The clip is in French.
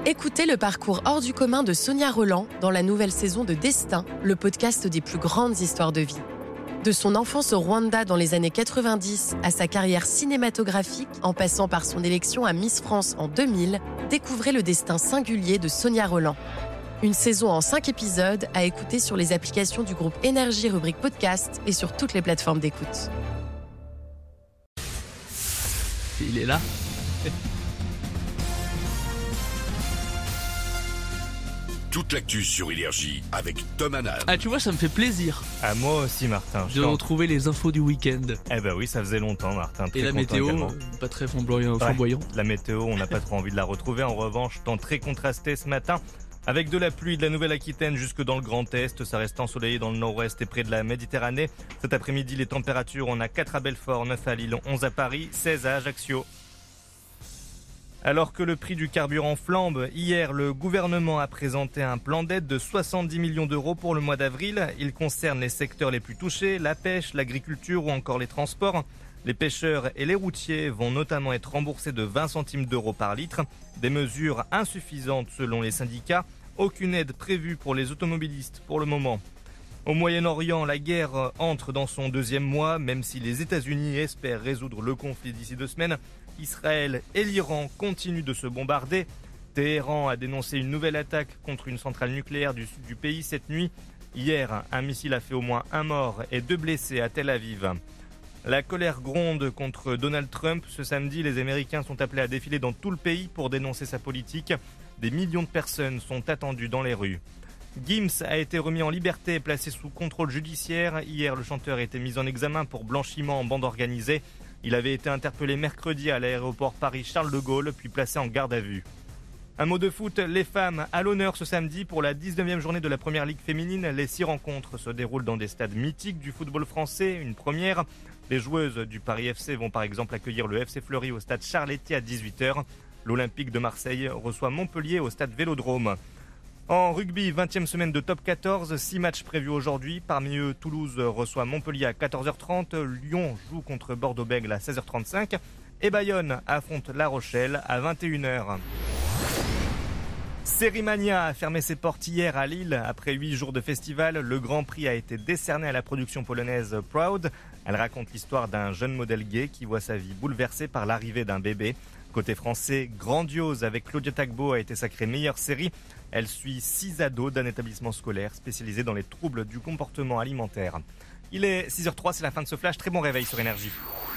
Écoutez le parcours hors du commun de Sonia Rolland dans la nouvelle saison de Destin, le podcast des plus grandes histoires de vie. De son enfance au Rwanda dans les années 90 à sa carrière cinématographique, en passant par son élection à Miss France en 2000, découvrez le destin singulier de Sonia Rolland. Une saison en 5 épisodes à écouter sur les applications du groupe Énergie rubrique podcast et sur toutes les plateformes d'écoute. Il est là. Toute l'actu sur Énergie avec Tom Hanan. Ah, tu vois, ça me fait plaisir Ah, moi aussi, Martin. de retrouver les infos du week-end. Eh ben oui, ça faisait longtemps, Martin. Et la météo, pas très flamboyant. La météo, on n'a pas trop envie de la retrouver. En revanche, temps très contrasté ce matin. Avec de la pluie de la Nouvelle-Aquitaine jusque dans le Grand Est, ça reste ensoleillé dans le nord-ouest et près de la Méditerranée. Cet après-midi, les températures, on a 4 à Belfort, 9 à Lille, 11 à Paris, 16 à Ajaccio. Alors que le prix du carburant flambe, hier, le gouvernement a présenté un plan d'aide de 70 millions d'euros pour le mois d'avril. Il concerne les secteurs les plus touchés, la pêche, l'agriculture ou encore les transports. Les pêcheurs et les routiers vont notamment être remboursés de 20 centimes d'euros par litre. Des mesures insuffisantes selon les syndicats. Aucune aide prévue pour les automobilistes pour le moment. Au Moyen-Orient, la guerre entre dans son 2e mois, même si les États-Unis espèrent résoudre le conflit d'ici 2 semaines. Israël et l'Iran continuent de se bombarder. Téhéran a dénoncé une nouvelle attaque contre une centrale nucléaire du sud du pays cette nuit. Hier, un missile a fait au moins 1 mort et 2 blessés à Tel Aviv. La colère gronde contre Donald Trump. Ce samedi, les Américains sont appelés à défiler dans tout le pays pour dénoncer sa politique. Des millions de personnes sont attendues dans les rues. Gims a été remis en liberté et placé sous contrôle judiciaire. Hier, le chanteur a été mis en examen pour blanchiment en bande organisée. Il avait été interpellé mercredi à l'aéroport Paris-Charles de Gaulle, puis placé en garde à vue. Un mot de foot, les femmes à l'honneur ce samedi pour la 19e journée de la Première Ligue féminine. Les 6 rencontres se déroulent dans des stades mythiques du football français, une première. Les joueuses du Paris FC vont par exemple accueillir le FC Fleury au stade Charletti à 18h. L'Olympique de Marseille reçoit Montpellier au stade Vélodrome. En rugby, 20e semaine de top 14, 6 matchs prévus aujourd'hui. Parmi eux, Toulouse reçoit Montpellier à 14h30, Lyon joue contre Bordeaux-Bègles à 16h35 et Bayonne affronte La Rochelle à 21h. Sérimania a fermé ses portes hier à Lille. Après 8 jours de festival, le Grand Prix a été décerné à la production polonaise Proud. Elle raconte l'histoire d'un jeune modèle gay qui voit sa vie bouleversée par l'arrivée d'un bébé. Côté français, Grandiose avec Claudia Tagbo a été sacrée meilleure série. Elle suit 6 ados d'un établissement scolaire spécialisé dans les troubles du comportement alimentaire. Il est 6h03, c'est la fin de ce flash. Très bon réveil sur Énergie.